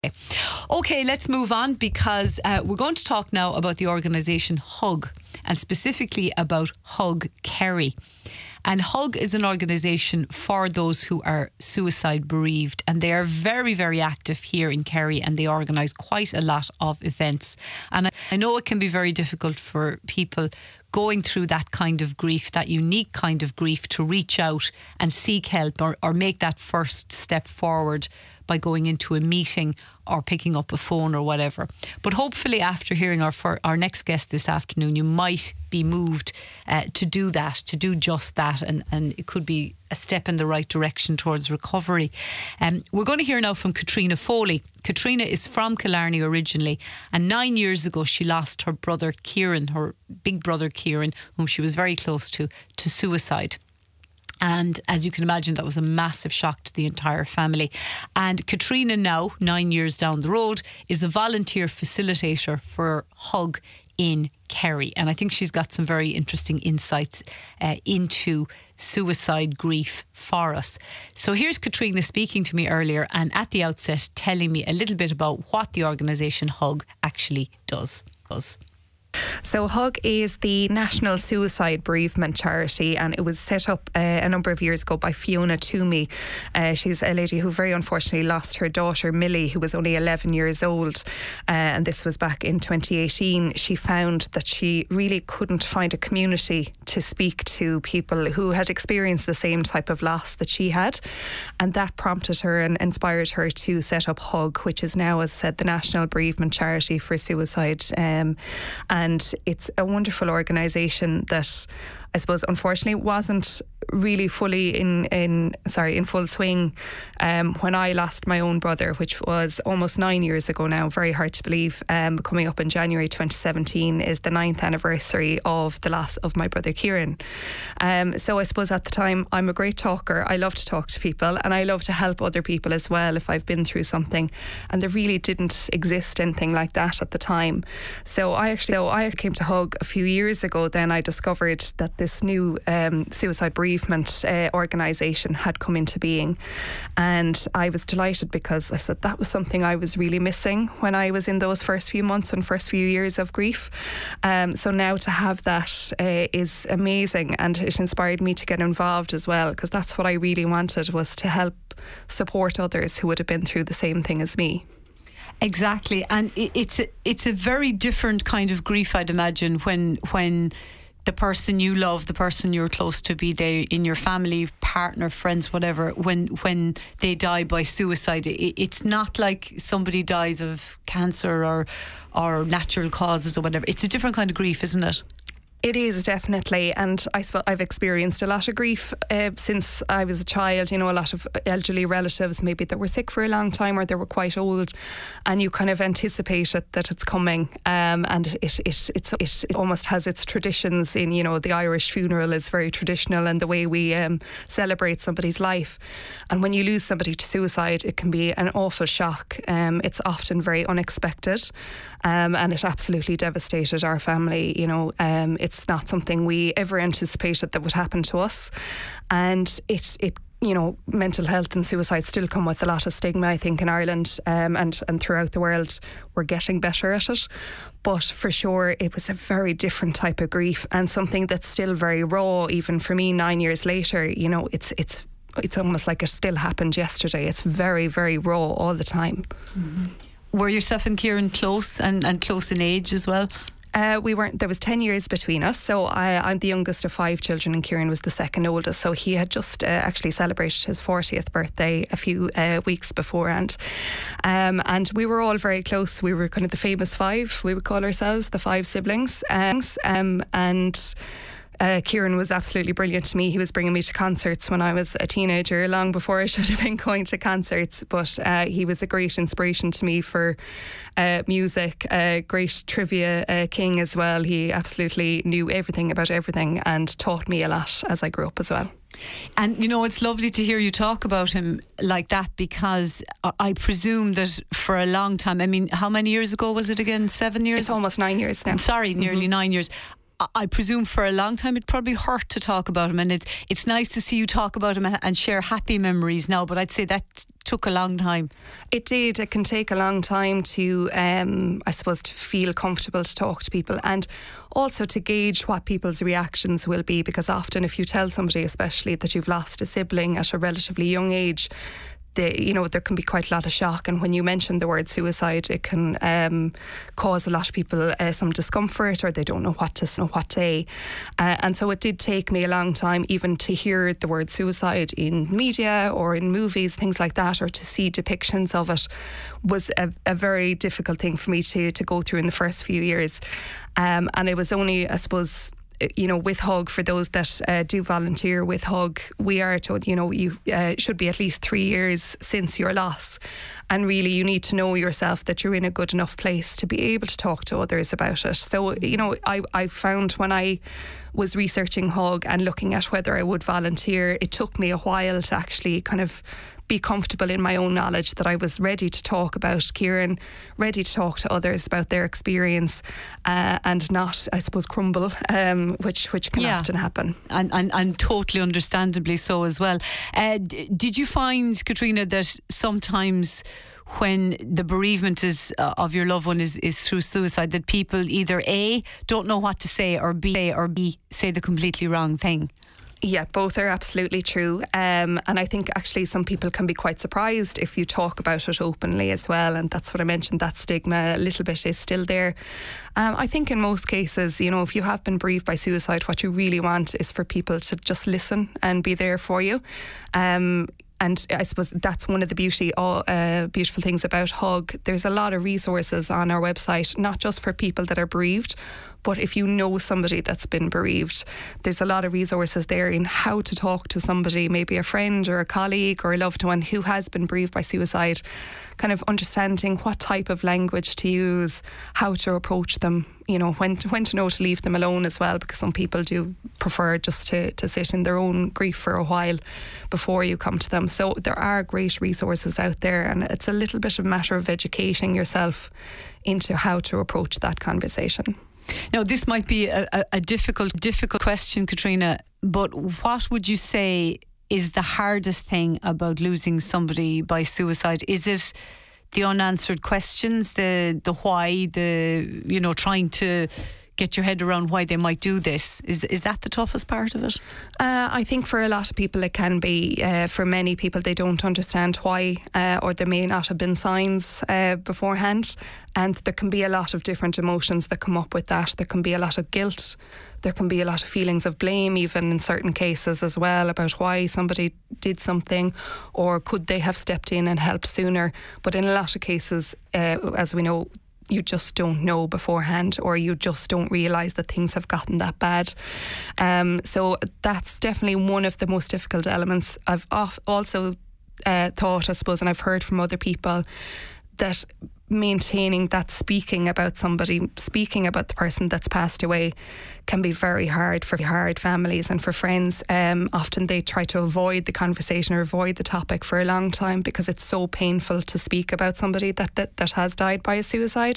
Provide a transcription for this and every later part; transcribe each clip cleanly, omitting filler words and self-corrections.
Okay, let's move on because we're going to talk now about the organisation Hug, and specifically about Hug Kerry. And Hug is an organisation for those who are suicide bereaved, and they are very, very active here in Kerry, and they organise quite a lot of events. And I know it can be very difficult for people going through that kind of grief, that unique kind of grief, to reach out and seek help or make that first step forward by going into a meeting or picking up a phone or whatever. But hopefully after hearing our next guest this afternoon, you might be moved to do that, to do just that, and it could be a step in the right direction towards recovery. We're going to hear now from Katrina Foley. Katrina is from Killarney originally, and 9 years ago she lost her brother Kieran, her big brother Kieran, whom she was very close to suicide. And as you can imagine, that was a massive shock to the entire family. And Katrina now, 9 years down the road, is a volunteer facilitator for Hug in Kerry. And I think she's got some very interesting insights into suicide grief for us. So here's Katrina speaking to me earlier, and at the outset telling me a little bit about what the organisation Hug actually does. So Hug is the National Suicide Bereavement Charity, and it was set up a number of years ago by Fiona Toomey. She's a lady who very unfortunately lost her daughter Millie, who was only 11 years old, and this was back in 2018. She found that she really couldn't find a community to speak to people who had experienced the same type of loss that she had, and that prompted her and inspired her to set up Hug, which is now, as I said, the National Bereavement Charity for Suicide. And it's a wonderful organisation that, I suppose, unfortunately wasn't really fully in full swing when I lost my own brother, which was almost 9 years ago now. Very hard to believe. Coming up in January 2017 is the 9th anniversary of the loss of my brother Kieran. So I suppose at the time, I'm a great talker. I love to talk to people, and I love to help other people as well if I've been through something. And there really didn't exist anything like that at the time. So I came to Hug a few years ago. Then I discovered that this new suicide bereavement organisation had come into being, and I was delighted because I said that was something I was really missing when I was in those first few months and first few years of grief. So now to have that is amazing, and it inspired me to get involved as well, because that's what I really wanted, was to help support others who would have been through the same thing as me. Exactly, and it's a very different kind of grief, I'd imagine, when the person you love, the person you're close to, be they in your family, partner, friends, whatever, when they die by suicide, it's not like somebody dies of cancer or natural causes or whatever. It's a different kind of grief, isn't it? It is, definitely, and I suppose I've experienced a lot of grief since I was a child. You know, a lot of elderly relatives maybe that were sick for a long time, or they were quite old, and you kind of anticipate that it's coming, and it almost has its traditions. In, you know, the Irish funeral is very traditional, and the way we celebrate somebody's life. And when you lose somebody to suicide, it can be an awful shock. It's often very unexpected, and it absolutely devastated our family. You know, it's not something we ever anticipated that would happen to us, and it you know, mental health and suicide still come with a lot of stigma, I think, in Ireland, and throughout the world. We're getting better at it, but for sure it was a very different type of grief, and something that's still very raw even for me 9 years later. You know, it's almost like it still happened yesterday. It's very, very raw all the time. Mm-hmm. Were yourself and Kieran close and close in age as well? We weren't. There was 10 years between us, so I'm the youngest of 5 children, and Kieran was the second oldest. So he had just actually celebrated his 40th birthday a few weeks beforehand, and we were all very close. We were kind of the famous 5. We would call ourselves the 5 siblings, and Kieran was absolutely brilliant to me. He was bringing me to concerts when I was a teenager, long before I should have been going to concerts. But he was a great inspiration to me for music, a great trivia king as well. He absolutely knew everything about everything and taught me a lot as I grew up as well. And you know, it's lovely to hear you talk about him like that, because I presume that for a long time, I mean, how many years ago was it again? 7 years? It's almost 9 years now. Sorry, nearly 9 years. I presume for a long time it probably hurt to talk about him, and it's nice to see you talk about him and share happy memories now, but I'd say that took a long time. It did. It can take a long time to, I suppose, to feel comfortable to talk to people, and also to gauge what people's reactions will be, because often if you tell somebody, especially that you've lost a sibling at a relatively young age, there can be quite a lot of shock, and when you mention the word suicide, it can cause a lot of people some discomfort, or they don't know what to say. And so it did take me a long time even to hear the word suicide in media or in movies, things like that, or to see depictions of it was a very difficult thing for me to go through in the first few years. And it was only, I suppose, with Hug, for those that do volunteer with Hug, we are told, you should be at least 3 years since your loss. And really, you need to know yourself that you're in a good enough place to be able to talk to others about it. So, I found when I was researching Hug and looking at whether I would volunteer, it took me a while to actually kind of be comfortable in my own knowledge that I was ready to talk about Kieran, ready to talk to others about their experience, and not, I suppose, crumble, which can often happen. And totally understandably so as well. Did you find, Katrina, that sometimes when the bereavement is of your loved one is through suicide, that people either A, don't know what to say, or B, say the completely wrong thing? Yeah, both are absolutely true. And I think actually some people can be quite surprised if you talk about it openly as well. And that's what I mentioned, that stigma a little bit is still there. I think in most cases, if you have been bereaved by suicide, what you really want is for people to just listen and be there for you. And I suppose that's one of the beautiful things about Hug. There's a lot of resources on our website, not just for people that are bereaved, but if you know somebody that's been bereaved, there's a lot of resources there in how to talk to somebody, maybe a friend or a colleague or a loved one who has been bereaved by suicide, kind of understanding what type of language to use, how to approach them, when to know to leave them alone as well, because some people do prefer just to sit in their own grief for a while before you come to them. So there are great resources out there, and it's a little bit of a matter of educating yourself into how to approach that conversation. Now, this might be a difficult question, Katrina, but what would you say is the hardest thing about losing somebody by suicide? Is it the unanswered questions, the why, trying to get your head around why they might do this? Is that the toughest part of it? I think for a lot of people it can be. For many people, they don't understand why, or there may not have been signs beforehand, and there can be a lot of different emotions that come up with that. There can be a lot of guilt. There can be a lot of feelings of blame, even in certain cases as well, about why somebody did something, or could they have stepped in and helped sooner. But in a lot of cases, as we know, you just don't know beforehand, or you just don't realise that things have gotten that bad. So that's definitely one of the most difficult elements. I've also thought, I suppose, and I've heard from other people, that maintaining that speaking about the person that's passed away can be very hard for families and for friends. Often they try to avoid the conversation or avoid the topic for a long time because it's so painful to speak about somebody that has died by a suicide.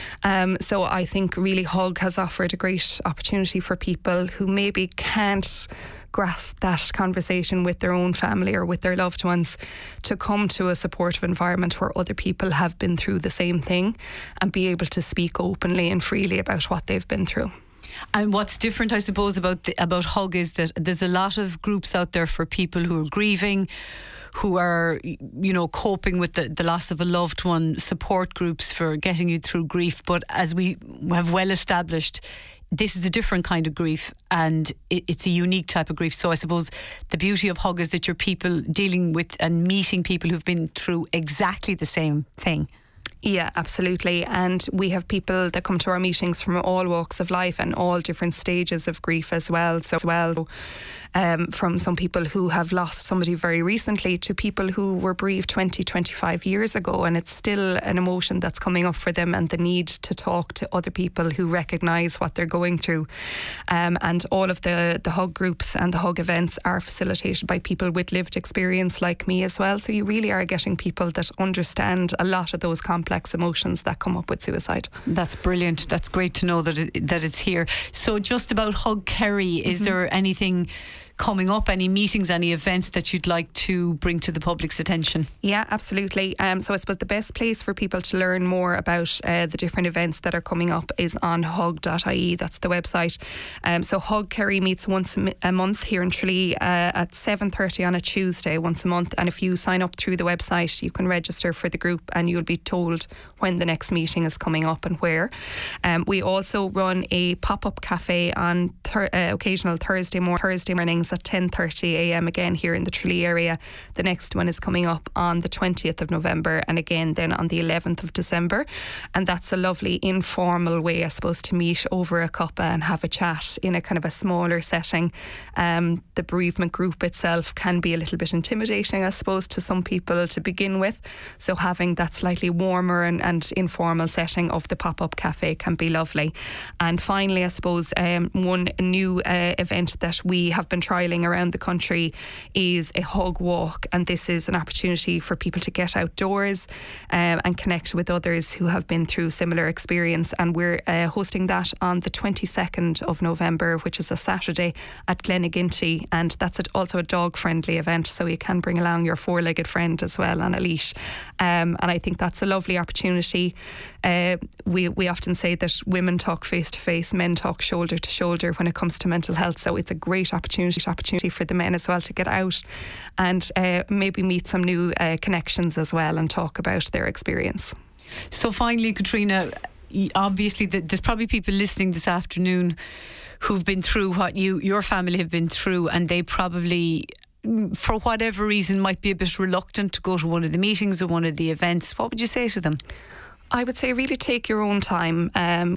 So I think really Hug has offered a great opportunity for people who maybe can't grasp that conversation with their own family or with their loved ones, to come to a supportive environment where other people have been through the same thing and be able to speak openly and freely about what they've been through. And what's different, I suppose, about Hug is that there's a lot of groups out there for people who are grieving, who are, coping with the loss of a loved one, support groups for getting you through grief. But as we have well established, this is a different kind of grief, and it's a unique type of grief. So I suppose the beauty of Hug is that you're people dealing with and meeting people who've been through exactly the same thing. Yeah, absolutely. And we have people that come to our meetings from all walks of life and all different stages of grief as well. From some people who have lost somebody very recently to people who were bereaved 20, 25 years ago, and it's still an emotion that's coming up for them, and the need to talk to other people who recognise what they're going through. And all of the Hug groups and the Hug events are facilitated by people with lived experience like me as well. So you really are getting people that understand a lot of those complex emotions that come up with suicide. That's brilliant. That's great to know that it's here. So just about Hug Kerry, is there anything coming up, any meetings, any events that you'd like to bring to the public's attention? Yeah, absolutely. So I suppose the best place for people to learn more about the different events that are coming up is on hug.ie. That's the website. So Hug Kerry meets once a month here in Tralee at 7:30 on a Tuesday once a month. And if you sign up through the website, you can register for the group and you'll be told when the next meeting is coming up and where. We also run a pop-up cafe on occasional Thursday mornings at 10:30 a.m. again here in the Tralee area. The next one is coming up on the 20th of November and again then on the 11th of December. And that's a lovely informal way, I suppose, to meet over a cuppa and have a chat in a kind of a smaller setting. The bereavement group itself can be a little bit intimidating, I suppose, to some people to begin with. So having that slightly warmer and informal setting of the pop-up cafe can be lovely. And finally, I suppose, one new event that we have been trialling around the country is a hug walk. And this is an opportunity for people to get outdoors and connect with others who have been through similar experience. And we're hosting that on the 22nd of November, which is a Saturday at Glenaginty. And that's also a dog-friendly event, so you can bring along your four-legged friend as well on a leash. And I think that's a lovely opportunity. We often say that women talk face-to-face, men talk shoulder-to-shoulder when it comes to mental health. So it's a great opportunity for the men as well to get out and maybe meet some new connections as well and talk about their experience. So finally, Katrina, obviously there's probably people listening this afternoon who've been through what your family have been through, and they probably, for whatever reason, might be a bit reluctant to go to one of the meetings or one of the events. What would you say to them? I would say really take your own time.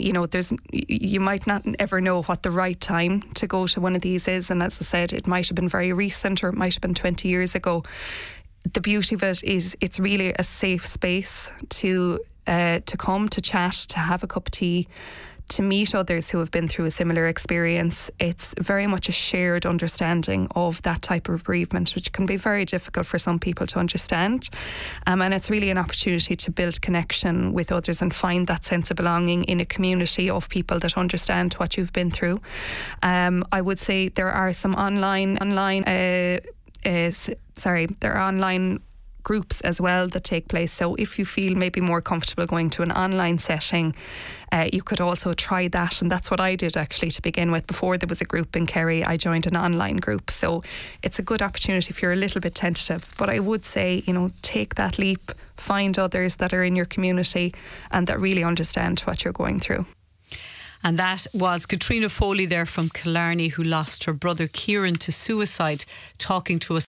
You might not ever know what the right time to go to one of these is, and as I said, it might have been very recent or it might have been 20 years ago. The beauty of it is it's really a safe space to come, to chat, to have a cup of tea, to meet others who have been through a similar experience. It's very much a shared understanding of that type of bereavement, which can be very difficult for some people to understand. And it's really an opportunity to build connection with others and find that sense of belonging in a community of people that understand what you've been through. I would say there are some online groups as well that take place. So if you feel maybe more comfortable going to an online setting, you could also try that. And that's what I did actually to begin with. Before there was a group in Kerry, I joined an online group. So it's a good opportunity if you're a little bit tentative. But I would say, take that leap, find others that are in your community and that really understand what you're going through. And that was Katrina Foley there from Killarney, who lost her brother Kieran to suicide, talking to us